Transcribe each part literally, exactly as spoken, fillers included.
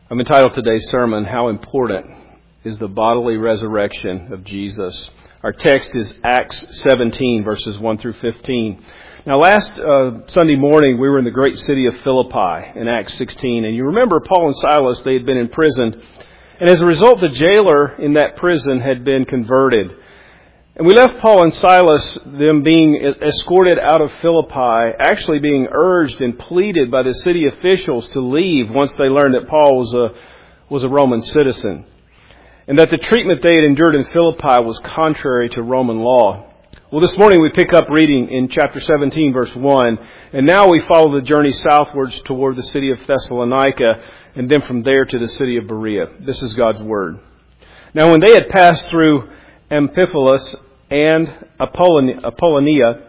I'm entitled today's sermon, How Important is the Bodily Resurrection of Jesus? Our text is Acts seventeen, verses one through fifteen. Now, last uh, Sunday morning, we were in the great city of Philippi in Acts sixteen. And you remember Paul and Silas, they had been imprisoned. And as a result, the jailer in that prison had been converted. And we left Paul and Silas, them being escorted out of Philippi, actually being urged and pleaded by the city officials to leave once they learned that Paul was a, was a Roman citizen. And that the treatment they had endured in Philippi was contrary to Roman law. Well, this morning we pick up reading in chapter seventeen, verse one. And now we follow the journey southwards toward the city of Thessalonica, and then from there to the city of Berea. This is God's Word. Now when they had passed through Amphipolis and Apollonia,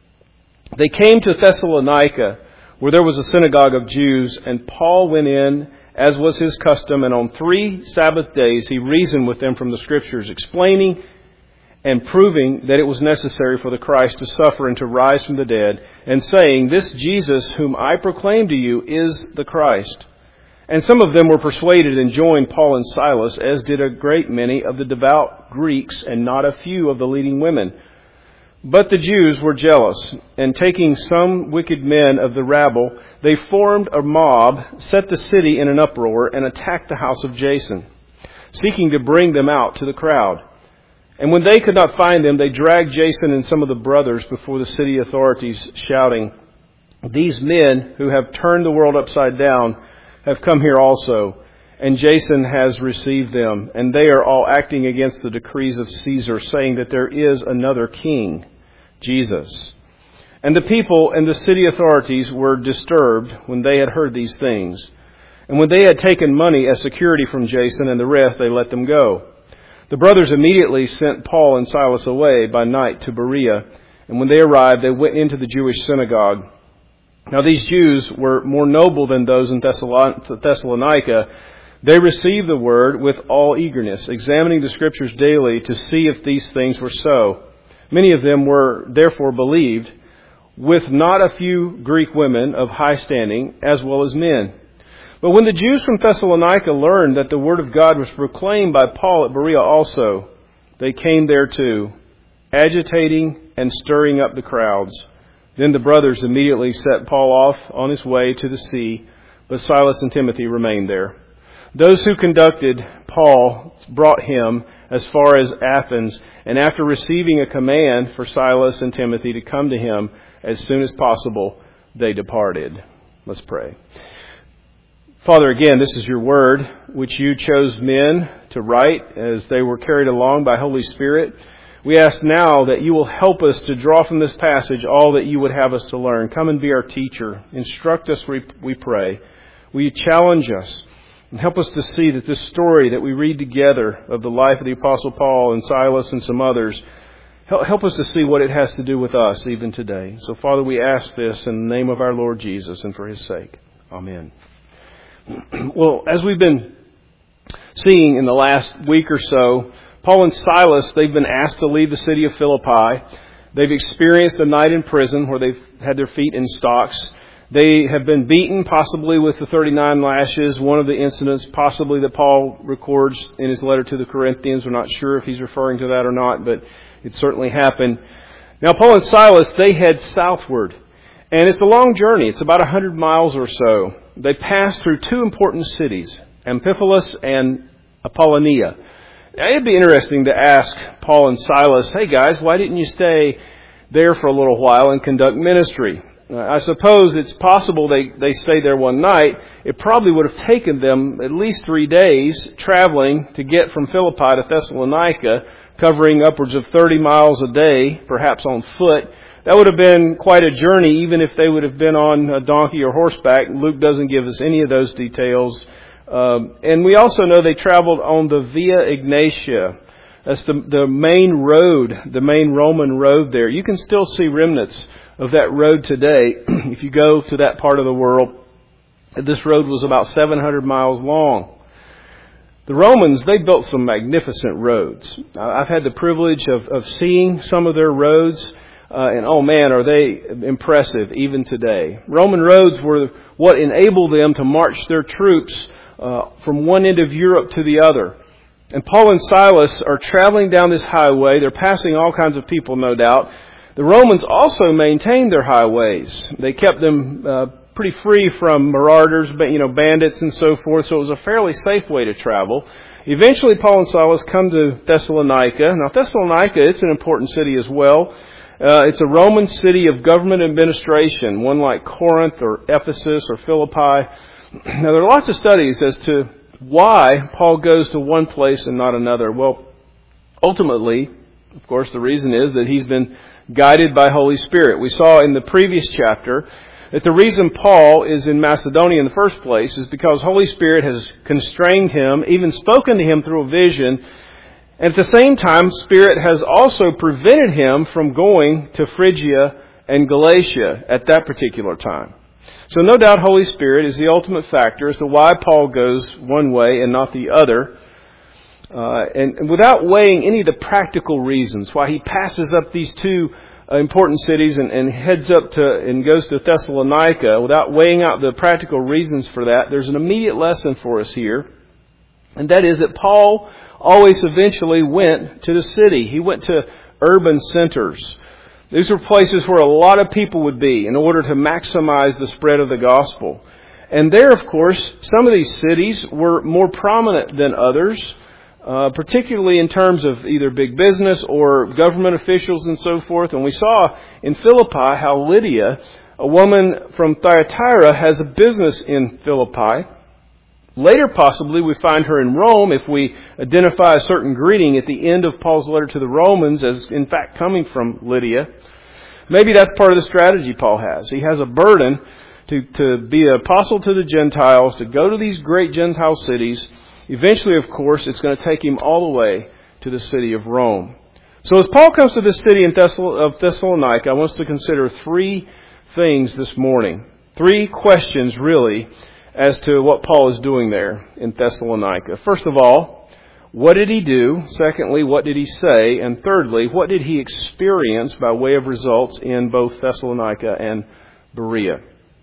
they came to Thessalonica, where there was a synagogue of Jews, and Paul went in, as was his custom, and on three Sabbath days he reasoned with them from the Scriptures, explaining and proving that it was necessary for the Christ to suffer and to rise from the dead, and saying, "This Jesus whom I proclaim to you is the Christ." And some of them were persuaded and joined Paul and Silas, as did a great many of the devout Greeks and not a few of the leading women. But the Jews were jealous, and taking some wicked men of the rabble, they formed a mob, set the city in an uproar, and attacked the house of Jason, seeking to bring them out to the crowd. And when they could not find them, they dragged Jason and some of the brothers before the city authorities, shouting, "These men who have turned the world upside down have come here also, and Jason has received them, and they are all acting against the decrees of Caesar, saying that there is another king, Jesus." And the people and the city authorities were disturbed when they had heard these things. And when they had taken money as security from Jason and the rest, they let them go. The brothers immediately sent Paul and Silas away by night to Berea, and when they arrived, they went into the Jewish synagogue. Now these Jews were more noble than those in Thessalonica. They received the word with all eagerness, examining the Scriptures daily to see if these things were so. Many of them were therefore believed, with not a few Greek women of high standing, as well as men. But when the Jews from Thessalonica learned that the word of God was proclaimed by Paul at Berea also, they came there too, agitating and stirring up the crowds. Then the brothers immediately set Paul off on his way to the sea, but Silas and Timothy remained there. Those who conducted Paul brought him as far as Athens, and after receiving a command for Silas and Timothy to come to him as soon as possible, they departed. Let's pray. Father, again, this is your word, which you chose men to write as they were carried along by Holy Spirit. We ask now that you will help us to draw from this passage all that you would have us to learn. Come and be our teacher. Instruct us, we pray. Will you challenge us and help us to see that this story that we read together of the life of the Apostle Paul and Silas and some others, help us to see what it has to do with us even today. So, Father, we ask this in the name of our Lord Jesus and for His sake. Amen. Well, as we've been seeing in the last week or so, Paul and Silas, they've been asked to leave the city of Philippi. They've experienced a night in prison where they've had their feet in stocks. They have been beaten, possibly with the thirty-nine lashes, one of the incidents possibly that Paul records in his letter to the Corinthians. We're not sure if he's referring to that or not, but it certainly happened. Now, Paul and Silas, they head southward. And it's a long journey. It's about one hundred miles or so. They pass through two important cities, Amphipolis and Apollonia. It'd be interesting to ask Paul and Silas, "Hey guys, why didn't you stay there for a little while and conduct ministry?" Uh, I suppose it's possible they, they stayed there one night. It probably would have taken them at least three days traveling to get from Philippi to Thessalonica, covering upwards of thirty miles a day, perhaps on foot. That would have been quite a journey, even if they would have been on a donkey or horseback. Luke doesn't give us any of those details. Um, and we also know they traveled on the Via Egnatia. That's the, the main road, the main Roman road there. You can still see remnants of that road today. If you go to that part of the world, this road was about seven hundred miles long. The Romans, they built some magnificent roads. I've had the privilege of, of seeing some of their roads. Uh, and oh man, are they impressive even today. Roman roads were what enabled them to march their troops uh, from one end of Europe to the other. And Paul and Silas are traveling down this highway. They're passing all kinds of people, no doubt. The Romans also maintained their highways. They kept them uh, pretty free from marauders, you know, bandits and so forth, so it was a fairly safe way to travel. Eventually, Paul and Silas come to Thessalonica. Now, Thessalonica, it's an important city as well. Uh, it's a Roman city of government administration, one like Corinth or Ephesus or Philippi. Now, there are lots of studies as to why Paul goes to one place and not another. Well, ultimately, of course, the reason is that he's been guided by Holy Spirit. We saw in the previous chapter that the reason Paul is in Macedonia in the first place is because Holy Spirit has constrained him, even spoken to him through a vision. And at the same time, Spirit has also prevented him from going to Phrygia and Galatia at that particular time. So no doubt Holy Spirit is the ultimate factor as to why Paul goes one way and not the other. Uh, and, and without weighing any of the practical reasons why he passes up these two uh, important cities and, and heads up to and goes to Thessalonica, without weighing out the practical reasons for that, there's an immediate lesson for us here. And that is that Paul always eventually went to the city. He went to urban centers. These were places where a lot of people would be in order to maximize the spread of the gospel. And there, of course, some of these cities were more prominent than others, uh, particularly in terms of either big business or government officials and so forth. And we saw in Philippi how Lydia, a woman from Thyatira, has a business in Philippi. Later, possibly, we find her in Rome if we identify a certain greeting at the end of Paul's letter to the Romans as, in fact, coming from Lydia. Maybe that's part of the strategy Paul has. He has a burden to, to be an apostle to the Gentiles, to go to these great Gentile cities. Eventually, of course, it's going to take him all the way to the city of Rome. So as Paul comes to this city in Thessal- of Thessalonica, I want us to consider three things this morning. Three questions, really, as to what Paul is doing there in Thessalonica. First of all, what did he do? Secondly, what did he say? And thirdly, what did he experience by way of results in both Thessalonica and Berea?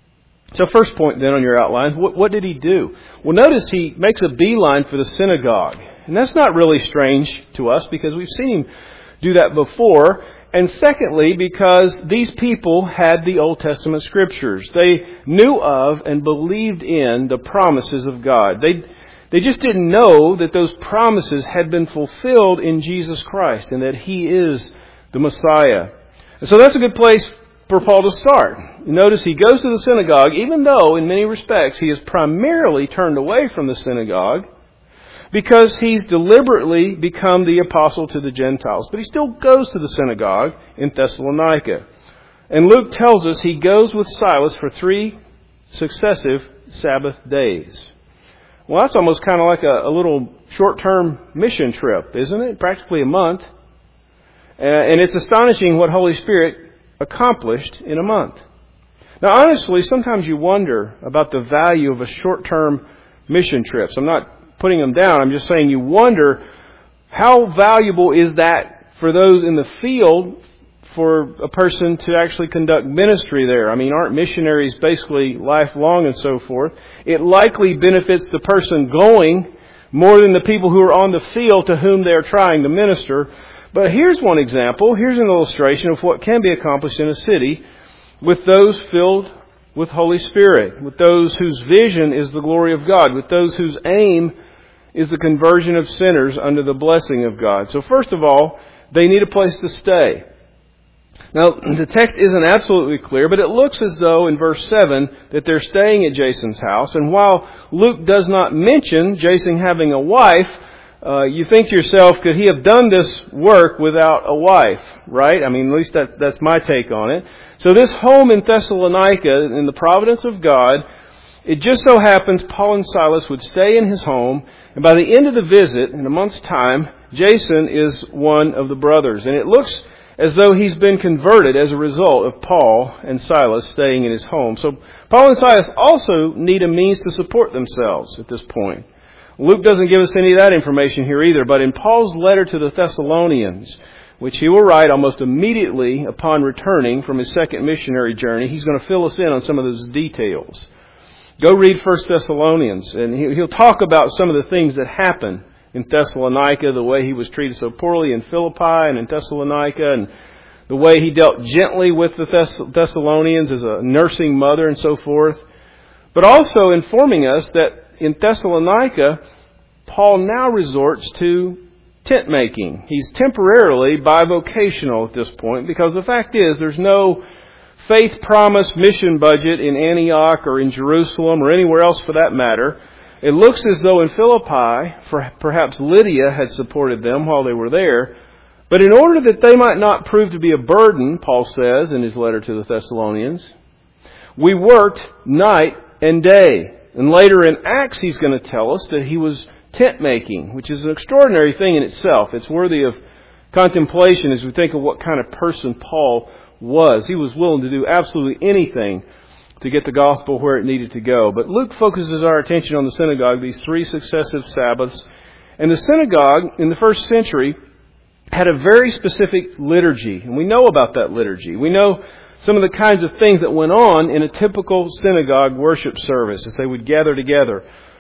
So first point then on your outlines, what, what did he do? Well, notice he makes a beeline for the synagogue. And that's not really strange to us because we've seen him do that before. And secondly, because these people had the Old Testament Scriptures. They knew of and believed in the promises of God. They, they just didn't know that those promises had been fulfilled in Jesus Christ and that He is the Messiah. And so that's a good place for Paul to start. Notice he goes to the synagogue, even though in many respects he is primarily turned away from the synagogue, because he's deliberately become the apostle to the Gentiles. But he still goes to the synagogue in Thessalonica. And Luke tells us he goes with Silas for three successive Sabbath days. Well, that's almost kind of like a, a little short-term mission trip, isn't it? Practically a month. Uh, and it's astonishing what Holy Spirit accomplished in a month. Now, honestly, sometimes you wonder about the value of a short-term mission trip. So I'm not putting them down. I'm just saying you wonder how valuable is that for those in the field for a person to actually conduct ministry there. I mean, aren't missionaries basically lifelong and so forth? It likely benefits the person going more than the people who are on the field to whom they're trying to minister. But here's one example. Here's an illustration of what can be accomplished in a city with those filled with Holy Spirit, with those whose vision is the glory of God, with those whose aim is the conversion of sinners under the blessing of God. So first of all, they need a place to stay. Now, the text isn't absolutely clear, but it looks as though in verse seven that they're staying at Jason's house. And while Luke does not mention Jason having a wife, uh, you think to yourself, could he have done this work without a wife, right? I mean, at least that, that's my take on it. So this home in Thessalonica, in the providence of God, it just so happens Paul and Silas would stay in his home, and by the end of the visit, in a month's time, Jason is one of the brothers. And it looks as though he's been converted as a result of Paul and Silas staying in his home. So Paul and Silas also need a means to support themselves at this point. Luke doesn't give us any of that information here either, but in Paul's letter to the Thessalonians, which he will write almost immediately upon returning from his second missionary journey, he's going to fill us in on some of those details. Go read First Thessalonians, and he'll talk about some of the things that happened in Thessalonica, the way he was treated so poorly in Philippi and in Thessalonica, and the way he dealt gently with the Thess- Thessalonians as a nursing mother and so forth. But also informing us that in Thessalonica, Paul now resorts to tent making. He's temporarily bivocational at this point, because the fact is there's no faith promise mission budget in Antioch or in Jerusalem or anywhere else for that matter. It looks as though in Philippi, for perhaps Lydia had supported them while they were there. But in order that they might not prove to be a burden, Paul says in his letter to the Thessalonians, we worked night and day. And later in Acts, he's going to tell us that he was tent making, which is an extraordinary thing in itself. It's worthy of contemplation as we think of what kind of person Paul was. He was willing to do absolutely anything to get the gospel where it needed to go. But Luke focuses our attention on the synagogue, these three successive Sabbaths. And the synagogue in the first century had a very specific liturgy. And we know about that liturgy. We know some of the kinds of things that went on in a typical synagogue worship service as they would gather together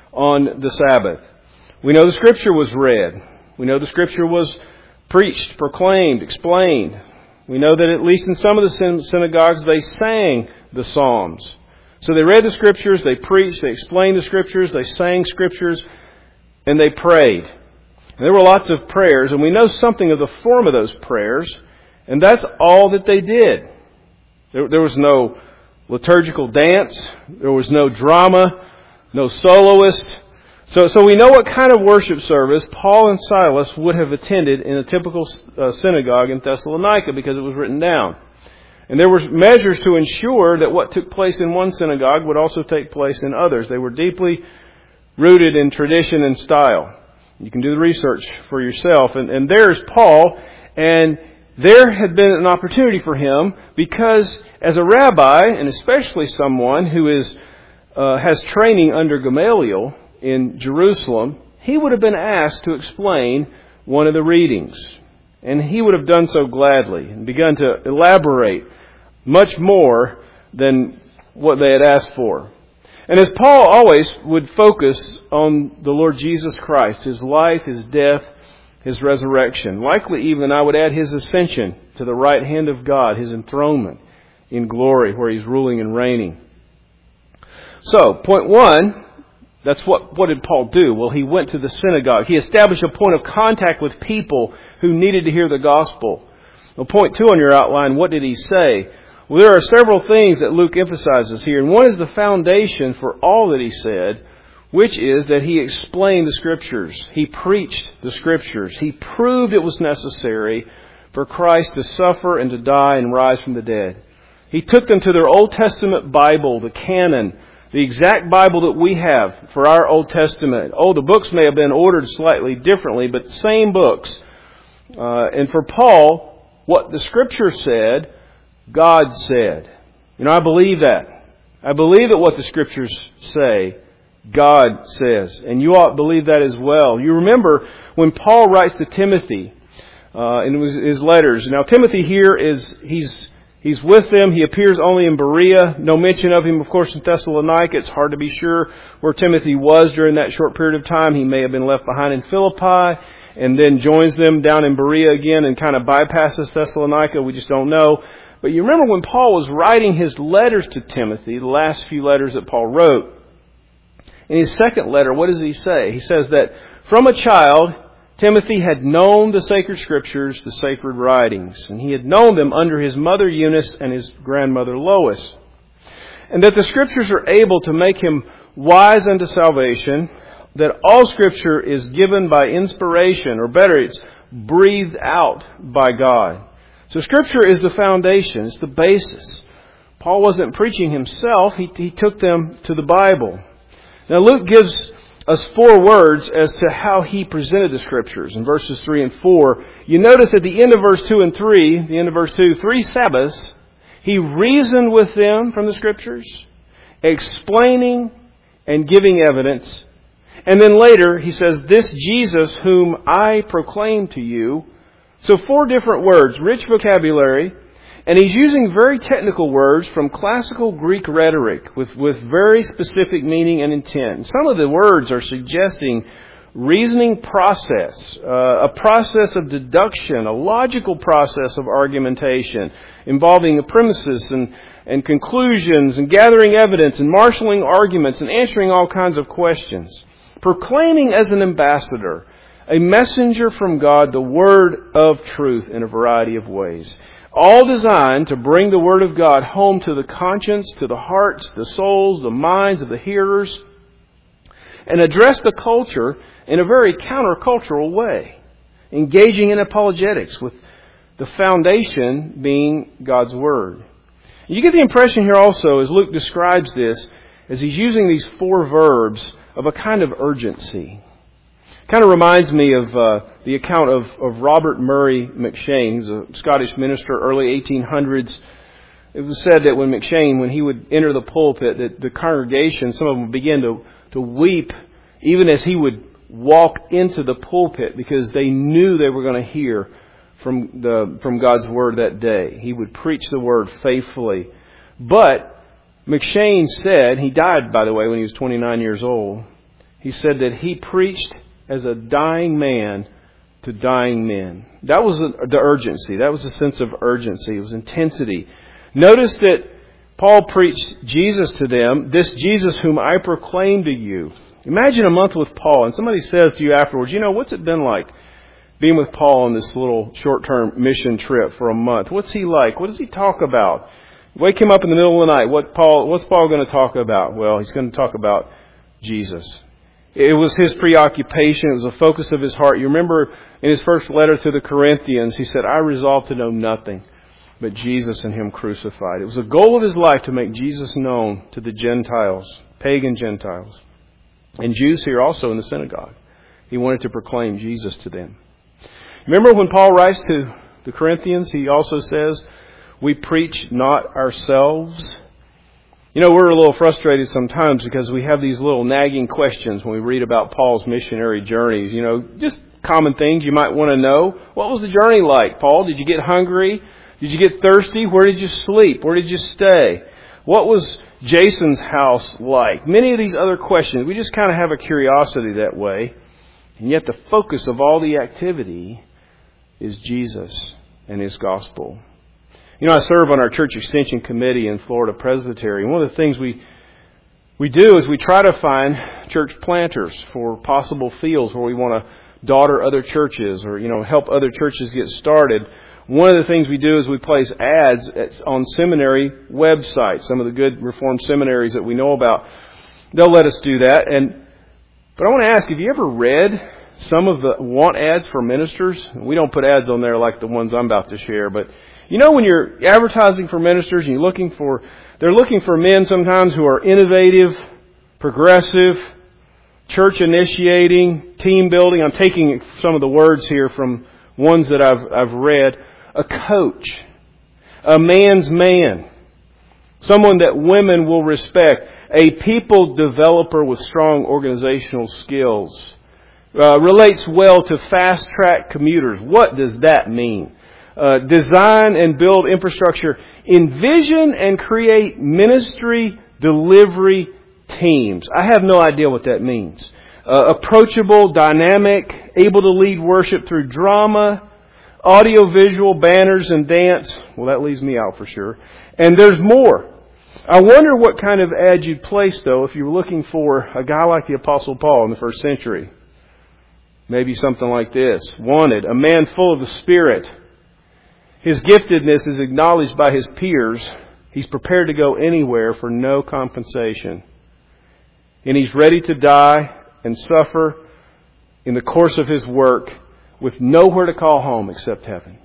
on the Sabbath. We know the Scripture was read. We know the Scripture was preached, proclaimed, explained. We know that at least in some of the synagogues they sang the Psalms. So they read the Scriptures, they preached, they explained the Scriptures, they sang Scriptures, and they prayed. And there were lots of prayers, and we know something of the form of those prayers, and that's all that they did. There, there was no liturgical dance, there was no drama, no soloist. So, so we know what kind of worship service Paul and Silas would have attended in a typical uh, synagogue in Thessalonica, because it was written down. And there were measures to ensure that what took place in one synagogue would also take place in others. They were deeply rooted in tradition and style. You can do the research for yourself. And, and there's Paul, and there had been an opportunity for him, because as a rabbi, and especially someone who is uh, has training under Gamaliel in Jerusalem, he would have been asked to explain one of the readings. And he would have done so gladly and begun to elaborate much more than what they had asked for. And as Paul always would focus on the Lord Jesus Christ, His life, His death, His resurrection, likely even I would add His ascension to the right hand of God, His enthronement in glory where He's ruling and reigning. So, point one, that's what, what did Paul do? Well, he went to the synagogue. He established a point of contact with people who needed to hear the gospel. Well, point two on your outline, what did he say? Well, there are several things that Luke emphasizes here. And one is the foundation for all that he said, which is that he explained the Scriptures. He preached the Scriptures. He proved it was necessary for Christ to suffer and to die and rise from the dead. He took them to their Old Testament Bible, the canon, the exact Bible that we have for our Old Testament. Oh, the books may have been ordered slightly differently, but same books. Uh, and for Paul, what the Scripture said, God said. You know, I believe that. I believe that what the Scriptures say, God says. And you ought to believe that as well. You remember when Paul writes to Timothy uh, in his letters. Now, Timothy here is, he's He's with them. He appears only in Berea. No mention of him, of course, in Thessalonica. It's hard to be sure where Timothy was during that short period of time. He may have been left behind in Philippi and then joins them down in Berea again and kind of bypasses Thessalonica. We just don't know. But you remember when Paul was writing his letters to Timothy, the last few letters that Paul wrote, in his second letter, what does he say? He says that from a child, Timothy had known the sacred Scriptures, the sacred writings, and he had known them under his mother Eunice and his grandmother Lois. And that the Scriptures are able to make him wise unto salvation, that all Scripture is given by inspiration, or better, it's breathed out by God. So Scripture is the foundation, it's the basis. Paul wasn't preaching himself, he, he took them to the Bible. Now Luke gives us four words as to how he presented the Scriptures in verses three and four. You notice at the end of verse two and three, the end of verse two, three Sabbaths, he reasoned with them from the Scriptures, explaining and giving evidence. And then later he says, this Jesus whom I proclaim to you. So four different words, rich vocabulary, And he's using very technical words from classical Greek rhetoric with, with very specific meaning and intent. Some of the words are suggesting reasoning process, uh, a process of deduction, a logical process of argumentation involving the premises and, and conclusions and gathering evidence and marshaling arguments and answering all kinds of questions. Proclaiming as an ambassador, a messenger from God, the word of truth in a variety of ways. All designed to bring the Word of God home to the conscience, to the hearts, the souls, the minds of the hearers, and address the culture in a very countercultural way, engaging in apologetics with the foundation being God's Word. You get the impression here also, as Luke describes this, as he's using these four verbs, of a kind of urgency. Kind of reminds me of uh, the account of, of Robert Murray M'Cheyne. He's a Scottish minister, early eighteen hundreds. It was said that when M'Cheyne, when he would enter the pulpit, that the congregation, some of them would begin to, to weep even as he would walk into the pulpit because they knew they were going to hear from the from God's Word that day. He would preach the Word faithfully. But M'Cheyne said, he died, by the way, when he was twenty-nine years old. He said that he preached as a dying man to dying men. That was the urgency. That was a sense of urgency. It was intensity. Notice that Paul preached Jesus to them, this Jesus whom I proclaim to you. Imagine a month with Paul, and somebody says to you afterwards, you know, what's it been like being with Paul on this little short-term mission trip for a month? What's he like? What does he talk about? Wake him up in the middle of the night. What Paul? What's Paul going to talk about? Well, he's going to talk about Jesus. It was his preoccupation. It was the focus of his heart. You remember in his first letter to the Corinthians, he said, I resolved to know nothing but Jesus and Him crucified. It was the goal of his life to make Jesus known to the Gentiles, pagan Gentiles, and Jews here also in the synagogue. He wanted to proclaim Jesus to them. Remember when Paul writes to the Corinthians, he also says, we preach not ourselves. You know, we're a little frustrated sometimes because we have these little nagging questions when we read about Paul's missionary journeys. You know, just common things you might want to know. What was the journey like, Paul? Did you get hungry? Did you get thirsty? Where did you sleep? Where did you stay? What was Jason's house like? Many of these other questions. We just kind of have a curiosity that way. And yet the focus of all the activity is Jesus and His gospel. You know, I serve on our church extension committee in Florida Presbytery. And one of the things we we do is we try to find church planters for possible fields where we want to daughter other churches or, you know, help other churches get started. One of the things we do is we place ads on seminary websites, some of the good Reformed seminaries that we know about. They'll let us do that. And but I want to ask, have you ever read some of the want ads for ministers? We don't put ads on there like the ones I'm about to share, but you know, when you're advertising for ministers and you're looking for, they're looking for men sometimes who are innovative, progressive, church initiating, team building. I'm taking some of the words here from ones that I've, I've read. A coach, a man's man, someone that women will respect, a people developer with strong organizational skills, uh, relates well to fast-track commuters. What does that mean? Uh, design and build infrastructure, envision and create ministry delivery teams. I have no idea what that means. Uh, approachable, dynamic, able to lead worship through drama, audio-visual, banners, and dance. Well, that leaves me out for sure. And there's more. I wonder what kind of ad you'd place, though, if you were looking for a guy like the Apostle Paul in the first century. Maybe something like this. Wanted, a man full of the Spirit. His giftedness is acknowledged by his peers. He's prepared to go anywhere for no compensation. And he's ready to die and suffer in the course of his work with nowhere to call home except heaven.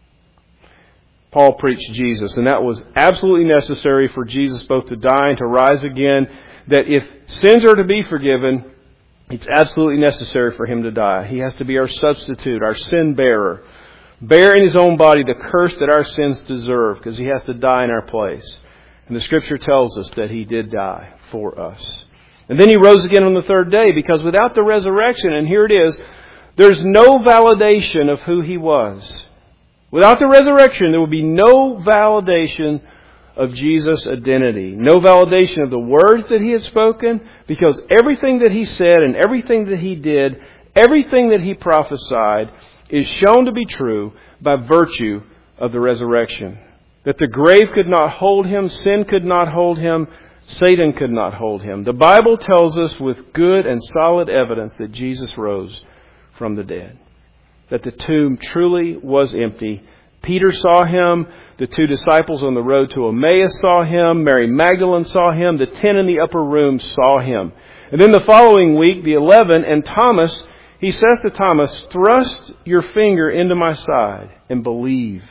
Paul preached Jesus, and that was absolutely necessary for Jesus both to die and to rise again. That if sins are to be forgiven, it's absolutely necessary for Him to die. He has to be our substitute, our sin bearer. Bear in His own body the curse that our sins deserve, because He has to die in our place. And the Scripture tells us that He did die for us. And then He rose again on the third day, because without the resurrection, and here it is, there's no validation of who He was. Without the resurrection, there will be no validation of Jesus' identity. No validation of the words that He had spoken, because everything that He said and everything that He did, everything that He prophesied is shown to be true by virtue of the resurrection. That the grave could not hold Him, sin could not hold Him, Satan could not hold Him. The Bible tells us with good and solid evidence that Jesus rose from the dead. That the tomb truly was empty. Peter saw Him. The two disciples on the road to Emmaus saw Him. Mary Magdalene saw Him. The ten in the upper room saw Him. And then the following week, the eleven, and Thomas, He says to Thomas, "Thrust your finger into my side and believe."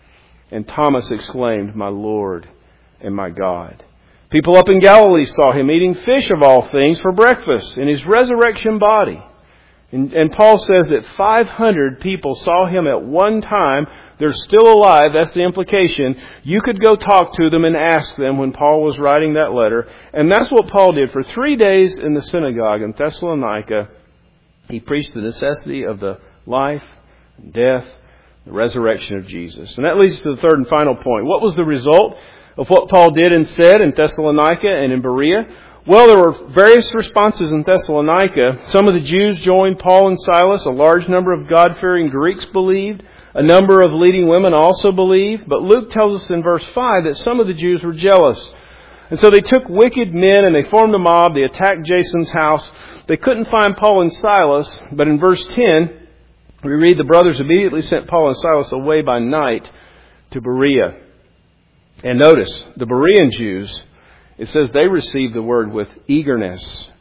And Thomas exclaimed, "My Lord and my God." People up in Galilee saw Him eating fish of all things for breakfast in His resurrection body. And, and Paul says that five hundred people saw Him at one time. They're still alive. That's the implication. You could go talk to them and ask them when Paul was writing that letter. And that's what Paul did. For three days in the synagogue in Thessalonica, he preached the necessity of the life, death, the resurrection of Jesus. And that leads to the third and final point. What was the result of what Paul did and said in Thessalonica and in Berea? Well, there were various responses in Thessalonica. Some of the Jews joined Paul and Silas. A large number of God-fearing Greeks believed. A number of leading women also believed. But Luke tells us in verse five that some of the Jews were jealous. And so they took wicked men and they formed a mob. They attacked Jason's house. They couldn't find Paul and Silas. But in verse ten, we read the brothers immediately sent Paul and Silas away by night to Berea. And notice, the Berean Jews, it says they received the word with eagerness.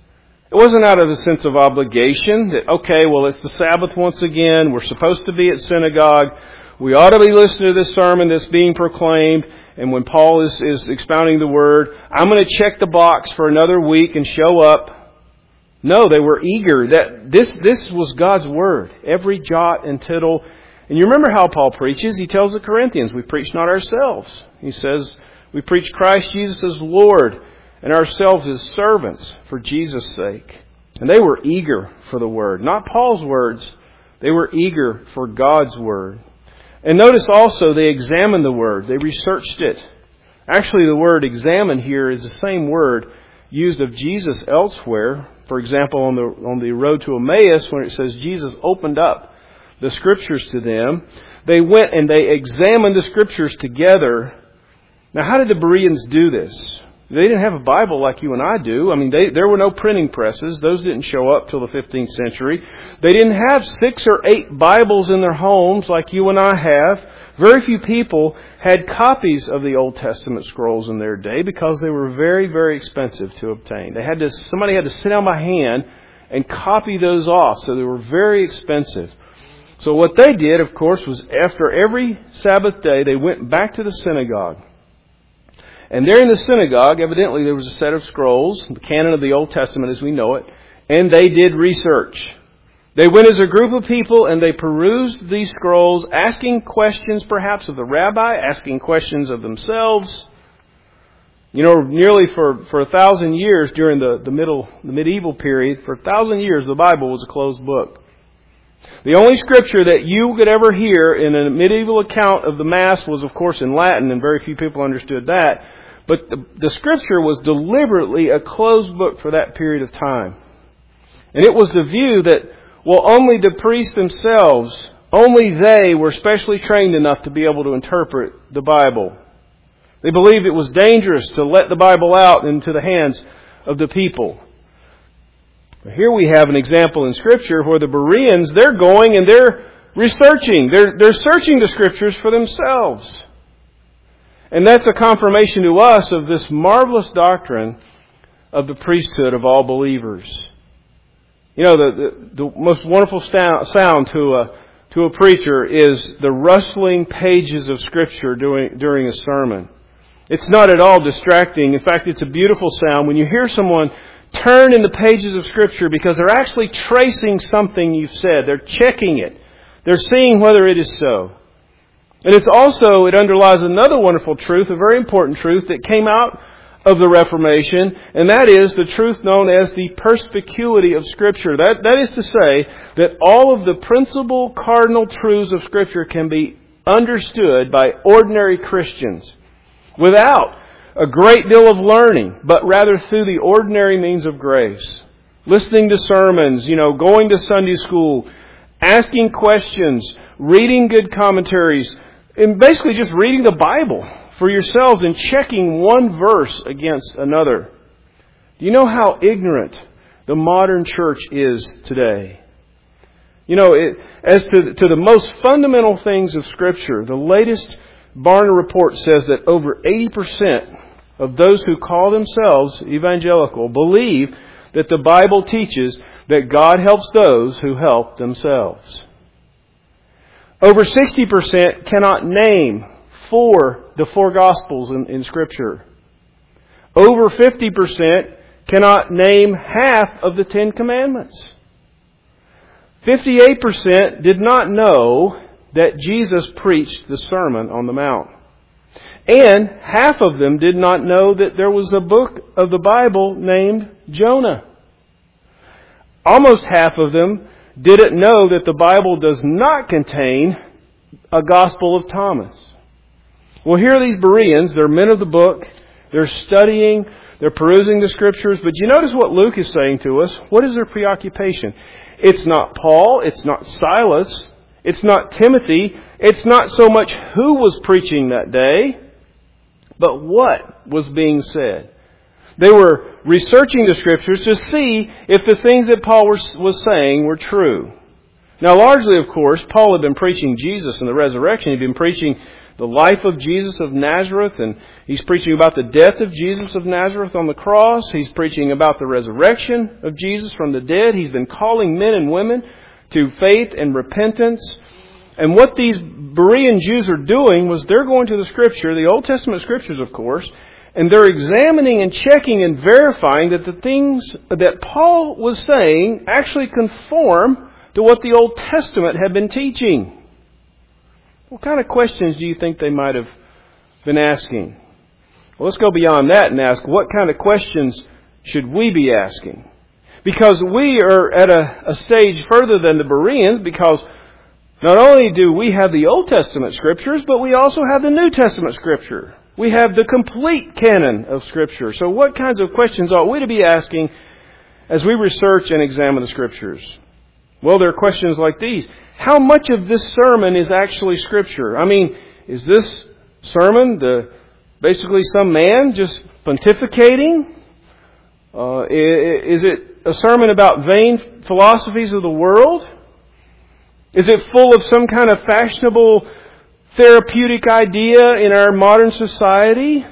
It wasn't out of a sense of obligation that, okay, well, it's the Sabbath once again. We're supposed to be at synagogue. We ought to be listening to this sermon that's being proclaimed. And when Paul is, is expounding the word, I'm going to check the box for another week and show up. No, they were eager. That this, this was God's word. Every jot and tittle. And you remember how Paul preaches. He tells the Corinthians, we preach not ourselves. He says, we preach Christ Jesus as Lord and ourselves as servants for Jesus' sake. And they were eager for the word. Not Paul's words. They were eager for God's word. And notice also they examined the word. They researched it. Actually, the word examine here is the same word used of Jesus elsewhere. For example, on the, on the road to Emmaus, when it says Jesus opened up the Scriptures to them, they went and they examined the Scriptures together. Now, how did the Bereans do this? They didn't have a Bible like you and I do. I mean, they, there were no printing presses. Those didn't show up till the fifteenth century. They didn't have six or eight Bibles in their homes like you and I have. Very few people had copies of the Old Testament scrolls in their day because they were very, very expensive to obtain. They had to, somebody had to sit down by hand and copy those off, so they were very expensive. So what they did, of course, was after every Sabbath day, they went back to the synagogue. And there in the synagogue, evidently there was a set of scrolls, the canon of the Old Testament as we know it, and they did research. They went as a group of people and they perused these scrolls, asking questions perhaps of the rabbi, asking questions of themselves. You know, nearly for, for a thousand years during the, the middle the medieval period, for a thousand years the Bible was a closed book. The only scripture that you could ever hear in a medieval account of the Mass was, of course, in Latin, and very few people understood that. But the, the scripture was deliberately a closed book for that period of time. And it was the view that, well, only the priests themselves, only they were specially trained enough to be able to interpret the Bible. They believed it was dangerous to let the Bible out into the hands of the people. Here we have an example in Scripture where the Bereans, they're going and they're researching. They're, they're searching the Scriptures for themselves. And that's a confirmation to us of this marvelous doctrine of the priesthood of all believers. You know, the, the, the most wonderful sound to a, to a preacher is the rustling pages of Scripture during, during a sermon. It's not at all distracting. In fact, it's a beautiful sound when you hear someone turn in the pages of Scripture because they're actually tracing something you've said. They're checking it. They're seeing whether it is so. And it's also, it underlies another wonderful truth, a very important truth that came out of the Reformation, and that is the truth known as the perspicuity of Scripture. That, that is to say that all of the principal cardinal truths of Scripture can be understood by ordinary Christians without a great deal of learning, but rather through the ordinary means of grace. Listening to sermons, you know, going to Sunday school, asking questions, reading good commentaries, and basically just reading the Bible for yourselves and checking one verse against another. Do you know how ignorant the modern church is today? You know, it, as to, to the most fundamental things of Scripture, the latest Barna report says that over eighty percent of those who call themselves evangelical believe that the Bible teaches that God helps those who help themselves. Over sixty percent cannot name four the four Gospels in, in Scripture. Over fifty percent cannot name half of the Ten Commandments. fifty-eight percent did not know that Jesus preached the Sermon on the Mount. And half of them did not know that there was a book of the Bible named Jonah. Almost half of them didn't know that the Bible does not contain a Gospel of Thomas. Well, here are these Bereans. They're men of the book. They're studying. They're perusing the Scriptures. But you notice what Luke is saying to us. What is their preoccupation? It's not Paul. It's not Silas. It's not Timothy. It's not so much who was preaching that day, but what was being said. They were researching the Scriptures to see if the things that Paul was, was saying were true. Now, largely, of course, Paul had been preaching Jesus and the resurrection. He'd been preaching the life of Jesus of Nazareth, and he's preaching about the death of Jesus of Nazareth on the cross. He's preaching about the resurrection of Jesus from the dead. He's been calling men and women to faith and repentance. And what these Berean Jews are doing was they're going to the Scripture, the Old Testament Scriptures, of course, and they're examining and checking and verifying that the things that Paul was saying actually conform to what the Old Testament had been teaching. What kind of questions do you think they might have been asking? Well, let's go beyond that and ask, what kind of questions should we be asking? Because we are at a, a stage further than the Bereans, because not only do we have the Old Testament Scriptures, but we also have the New Testament Scripture. We have the complete canon of Scripture. So what kinds of questions ought we to be asking as we research and examine the Scriptures? Well, there are questions like these. How much of this sermon is actually Scripture? I mean, is this sermon the basically some man just pontificating? Uh, is it a sermon about vain philosophies of the world? Is it full of some kind of fashionable therapeutic idea in our modern society?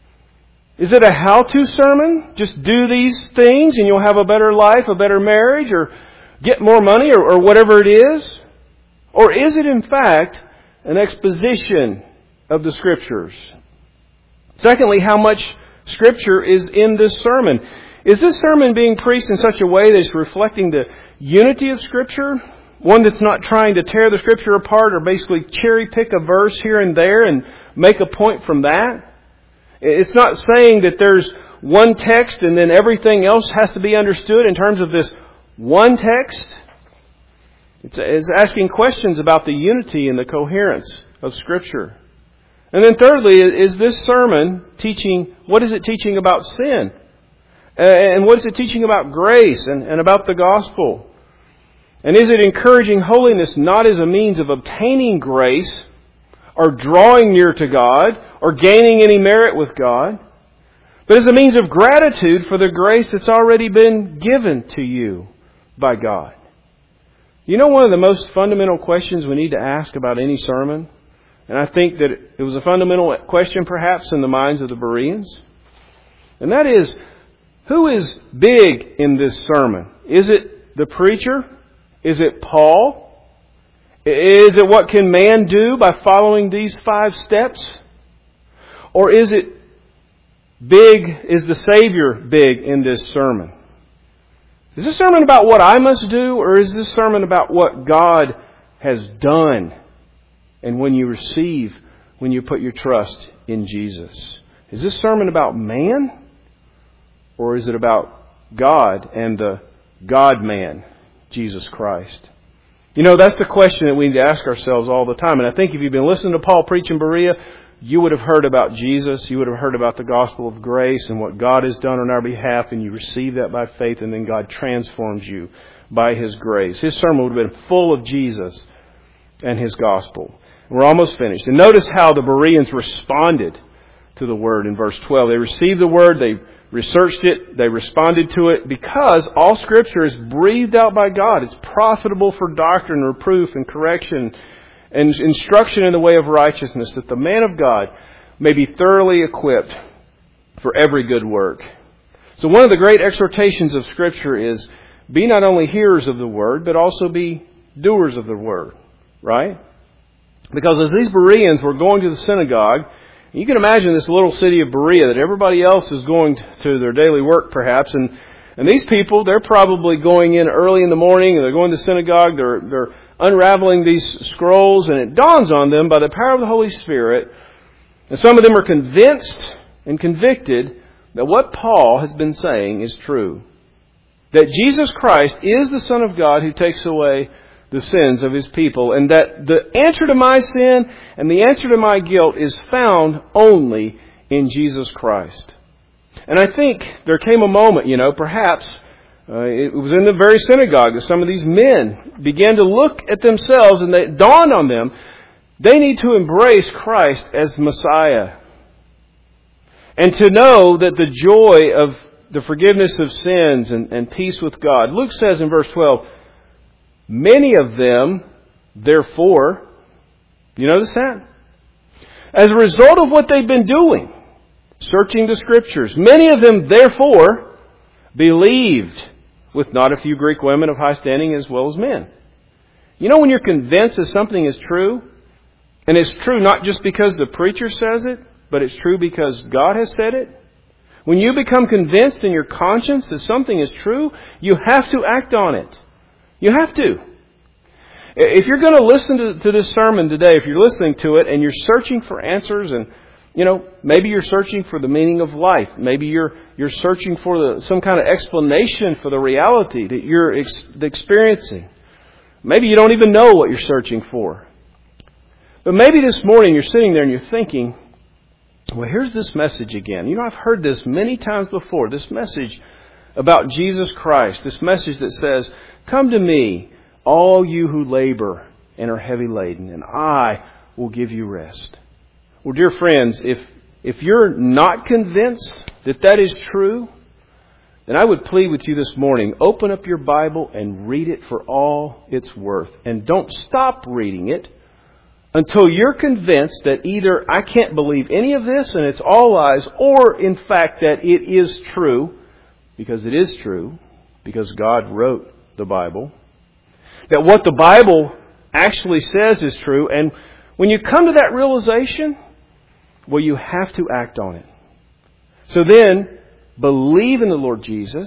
Is it a how-to sermon? Just do these things and you'll have a better life, a better marriage, or get more money, or, or whatever it is? Or is it in fact an exposition of the Scriptures? Secondly, how much Scripture is in this sermon? Is this sermon being preached in such a way that it's reflecting the unity of Scripture? One that's not trying to tear the Scripture apart or basically cherry pick a verse here and there and make a point from that? It's not saying that there's one text and then everything else has to be understood in terms of this one text. It's asking questions about the unity and the coherence of Scripture. And then thirdly, is this sermon teaching, what is it teaching about sin? And what is it teaching about grace and, and about the gospel? And is it encouraging holiness not as a means of obtaining grace or drawing near to God or gaining any merit with God, but as a means of gratitude for the grace that's already been given to you by God? You know, one of the most fundamental questions we need to ask about any sermon, and I think that it was a fundamental question perhaps in the minds of the Bereans, and that is, who is big in this sermon? Is it the preacher? Is it Paul? Is it what can man do by following these five steps? Or is it big, is the Savior big in this sermon? Is this sermon about what I must do, or is this sermon about what God has done and when you receive, when you put your trust in Jesus? Is this sermon about man, or is it about God and the God-man, Jesus Christ? You know, that's the question that we need to ask ourselves all the time. And I think if you've been listening to Paul preach in Berea, you would have heard about Jesus. You would have heard about the gospel of grace and what God has done on our behalf. And you receive that by faith. And then God transforms you by His grace. His sermon would have been full of Jesus and His gospel. We're almost finished. And notice how the Bereans responded to the Word in verse twelve. They received the Word. They researched it. They responded to it because all Scripture is breathed out by God. It's profitable for doctrine, reproof, and correction, and instruction in the way of righteousness, that the man of God may be thoroughly equipped for every good work. So one of the great exhortations of Scripture is, be not only hearers of the Word, but also be doers of the Word. Right? Because as these Bereans were going to the synagogue, you can imagine this little city of Berea that everybody else is going to their daily work perhaps. And, and these people, they're probably going in early in the morning and they're going to synagogue. They're, they're unraveling these scrolls, and it dawns on them by the power of the Holy Spirit. And some of them are convinced and convicted that what Paul has been saying is true. That Jesus Christ is the Son of God who takes away the sins of His people, and that the answer to my sin and the answer to my guilt is found only in Jesus Christ. And I think there came a moment, you know, perhaps uh, it was in the very synagogue that some of these men began to look at themselves, and it dawned on them they need to embrace Christ as Messiah, and to know that the joy of the forgiveness of sins and, and peace with God. Luke says in verse twelve, many of them, therefore, you notice that? As a result of what they've been doing, searching the Scriptures, many of them, therefore, believed, with not a few Greek women of high standing as well as men. You know, when you're convinced that something is true, and it's true not just because the preacher says it, but it's true because God has said it. When you become convinced in your conscience that something is true, you have to act on it. You have to. If you're going to listen to, to this sermon today, if you're listening to it and you're searching for answers, and you know, maybe you're searching for the meaning of life, maybe you're you're searching for the, some kind of explanation for the reality that you're ex- experiencing. Maybe you don't even know what you're searching for. But maybe this morning you're sitting there and you're thinking, well, here's this message again. You know, I've heard this many times before. This message about Jesus Christ. This message that says, come to me, all you who labor and are heavy laden, and I will give you rest. Well, dear friends, if if you're not convinced that that is true, then I would plead with you this morning, open up your Bible and read it for all it's worth. And don't stop reading it until you're convinced that either I can't believe any of this and it's all lies, or in fact that it is true, because it is true, because God wrote the Bible, that what the Bible actually says is true. And when you come to that realization, well, you have to act on it. So then, believe in the Lord Jesus.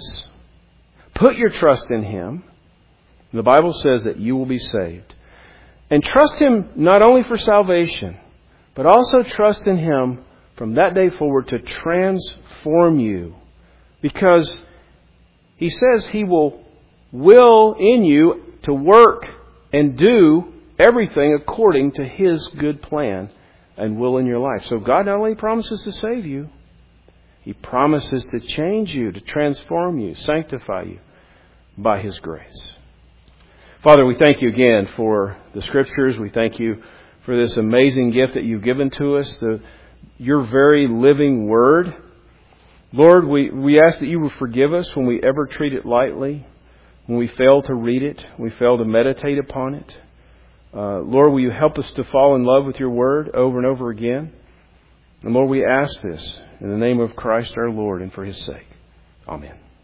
Put your trust in Him. The Bible says that you will be saved. And trust Him not only for salvation, but also trust in Him from that day forward to transform you. Because He says He will will in you to work and do everything according to His good plan and will in your life. So God not only promises to save you, He promises to change you, to transform you, sanctify you by His grace. Father, we thank You again for the Scriptures. We thank You for this amazing gift that You've given to us, the, Your very living Word. Lord, we, we ask that You would forgive us when we ever treat it lightly, when we fail to read it, we fail to meditate upon it. Uh, Lord, will You help us to fall in love with Your Word over and over again? And Lord, we ask this in the name of Christ our Lord and for His sake. Amen.